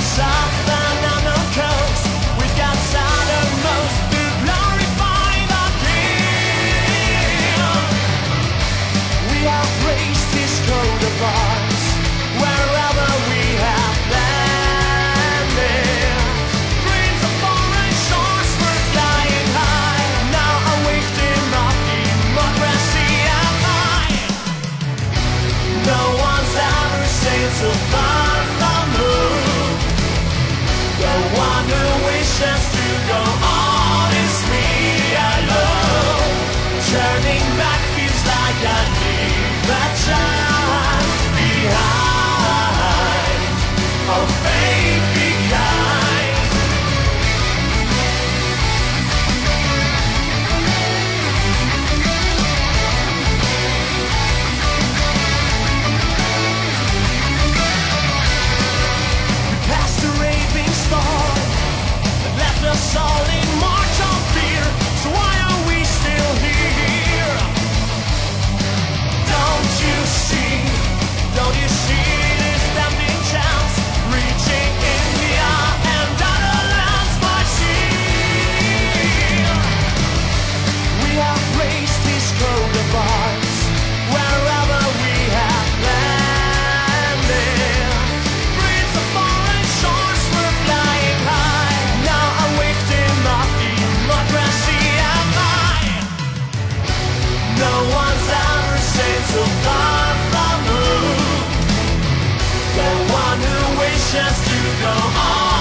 southern and the coast. We've got southernmost to glorify the King. We have raised His coat of arms wherever we have landed. Dreams of foreign shores were flying high, now awakening of democracy and mine. No one's ever sailed so far from home. The one who wishes to go on is me alone. Turning back feels like I leave a child behind. Oh, faith be kind. We passed the raving storm and left us all in march of fear. So why are we still here? Don't you see? Don't you see this tempting chance? Reaching India and other lands by sea. We have raised His coat of arms wherever we have landed. Dreams of foreign shores were flying high, now awakening of democracy and mine. No one's ever sailed so far from home. The one who wishes to go on